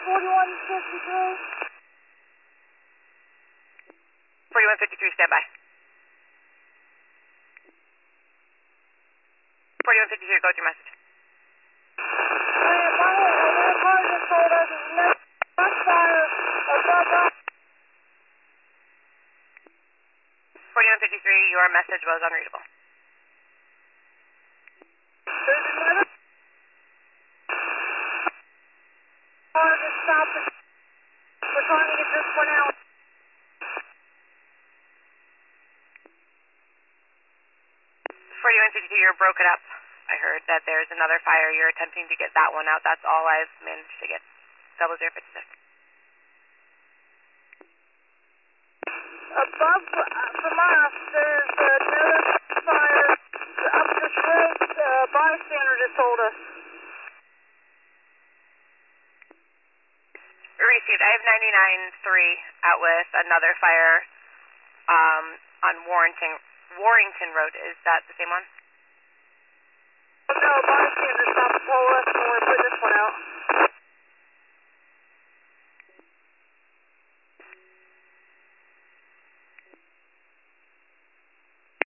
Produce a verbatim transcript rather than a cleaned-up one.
forty-one fifty-three. forty-one fifty-three, stand by. forty-one fifty-three, go with your message. Uh, Bonnie, another car just told us there's another brush fire above us. forty-one fifty-three, your message was unreadable. There's another car just stopped us. We're trying to get this one out. forty-one fifty-two, you're broken up. I heard that there's another fire. You're attempting to get that one out. That's all I've managed to get. Double zero fifty-six. Above uh, from us, there's another fire up this road. Uh, bystander just told us. Received. I have ninety-nine three out with another fire um, on Warrington, Warrington Road. Is that the same one?